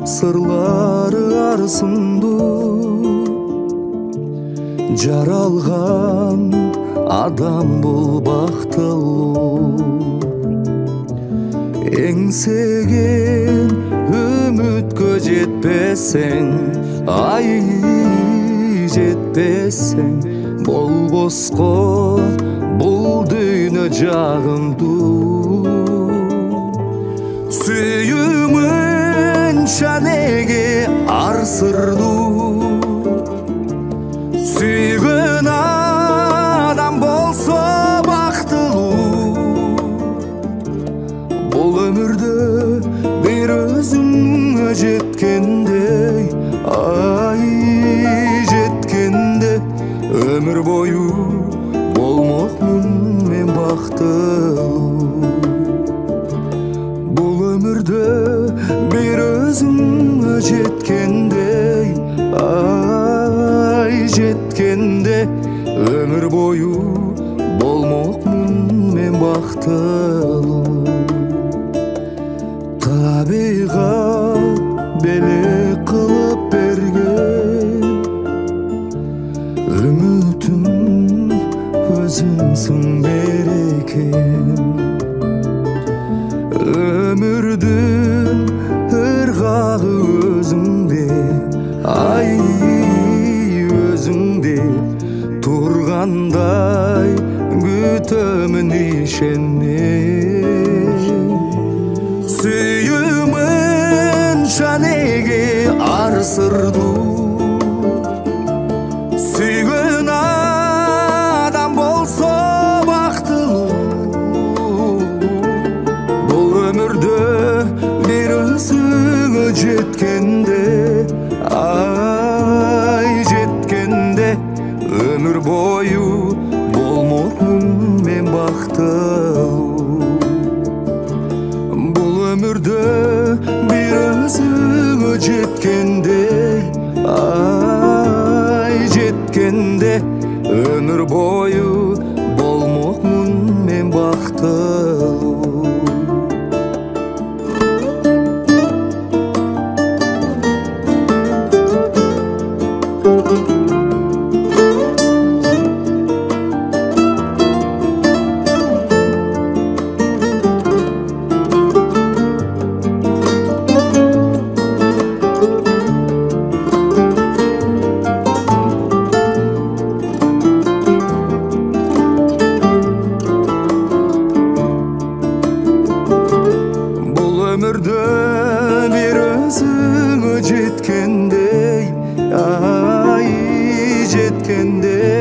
сырлары арсындуу. Жаралган адам бул бактылуу. Эңсеген үмүткө жетпесең, ай жетпесең, болбоско бул дүйнө жагымдуу. Сүйүүмүн шанеге ар сырдуу. Сүйгөн адам болсо бактылуу. Бул өмүрдө бир өзүңө жеткендей, ай жеткенде өмүр бою болмокмун мен бактылуу. Бул өмүрдө бир өзүңө жеткендей, ай жеткенде өмүр бою болмокмун мен бактылуу. Табигат белек кылып берген үмүтүм өзүңсүң берекем. Өмүрдүн ыргагы өзүңдө, ай өзүңдө тургандай күтөмүн ишенем. Сүйүүмүн шанеге ар сырдуу. Сүйгөн адам болсо бактылуу. Бул өмүрдө бир өзүңө жеткенде, ай жеткенде өмүр бою болмокмун мен бактылуу. Бул өмүрдө бир өзүңө жеткендей, ай жеткенде өмүр бою болмокмун мен бактылуу. Өмүрдө бир өзүңө жеткендей, ай жеткенде